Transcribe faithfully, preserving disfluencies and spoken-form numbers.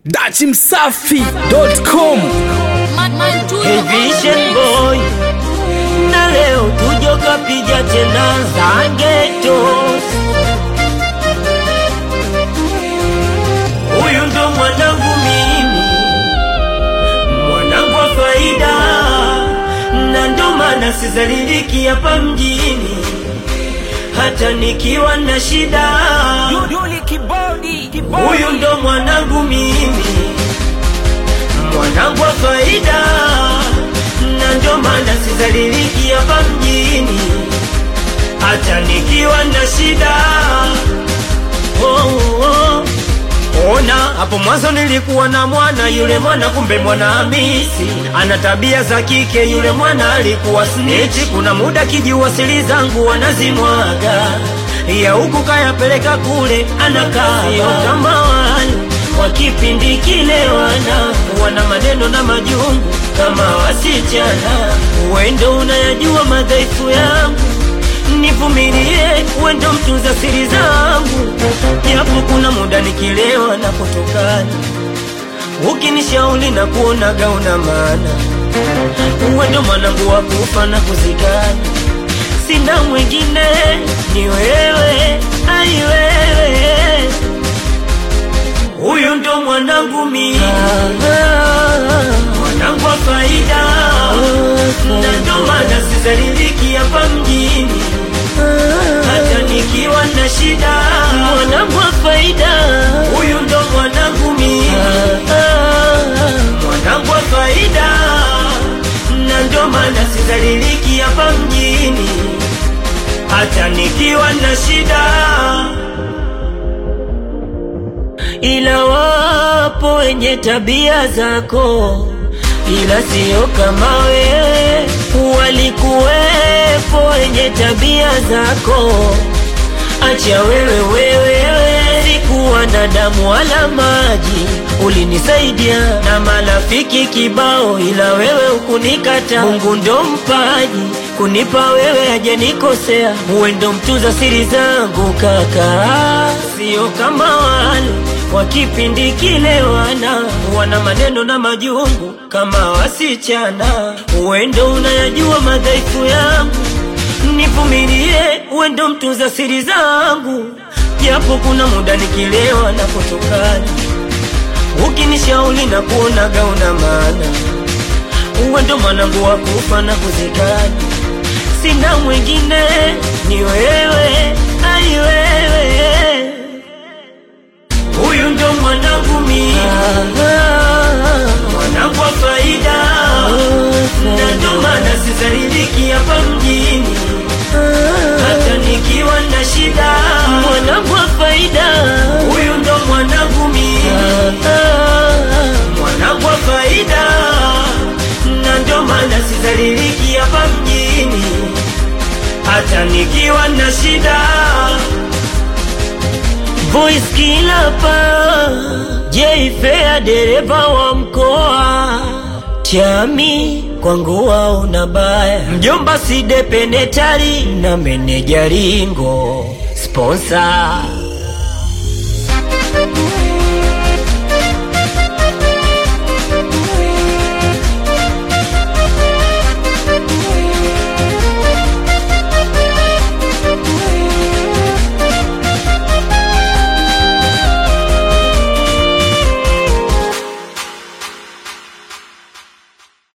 Dachi Msafi dot com. Hey Vision Boy, na leo tujo kapija tena Zangetos. Huyu ndo mwanangu mimi, mwanangu wa faida, na ndo maana sizaliliki hapa mjini hata nikiwa na shida. Huyu ndo mwanangu mimi, mwanangu wa faida, na ndo maana sizaliliki hapa mjini hata nikiwa na shida. Oh, oh. Ona, hapo mwanzo nilikuwa na mwana, yule mwana kumbe mwana Hamisi, ana tabia za kike, yule mwana alikuwa snitch. Kuna muda kijiwasili zangu wanazimwaga, ya huku kayapeleka kule, anakaa kama wale kwa kipindi kile, wana wana maneno na majungu kama wasichana. Wendo unayajua madhaifu yangu, nivumilie, wendo mtunza siri zangu, japo kuna muda nikilewa na kutokana, ukinishauri na kuonaga una maana. Wendo mwanangu wa kufa na kuzikana, sina mwingine, ni wewe, ai wewe. Huyu ndo mwanangu mimi, mwanangu wa faida, na ndo maana sizaliliki hapa mjini hata nikiwa na shida. Mwanangu wa faida, huyu ndo mwanangu mimi, mwanangu wa faida, na ndo maana sizaliliki hapa mjini hata nikiwa na shida. Ila wapo wenye tabia zako, ila sio kama wewe. Walikuwepo wenye tabia zako, acha wewe wewe. Sikuwa na damu wala maji, ulinisaidia na marafiki kibao, ila wewe ukunikata. Mungu ndo mpaji, kunipa wewe hajanikosea. Uwe ndo mtunza siri zangu kaka, sio kama wale kwa kipindi kile, wana wana maneno na majungu kama wasichana. Uendo unayajua madhaifu yangu, nivumilie, uendo mtunza siri zangu, japo kuna muda nikilewa na kutokana, ukinishauri na kuonaga una maana. Uendo mwanangu wa kufa na kuzikana, sina mwingine, ni wewe, ai wewe. Huyu ndo mwanangu mimi, mwanangu wa faida, na ndo maana sizaliliki hapa mjini hata nikiwa na shida. Mwanangu wa faida, huyu ndo mwanangu mimi, mwanangu wa faida, na ndo maana sizaliliki hapa mjini hata nikiwa na shida. Voice killer pa J-Fair, dereva wa mkoa Chami, kwangu wa unabaya. Mjomba Side Penetari na meneja Ringo, sponsor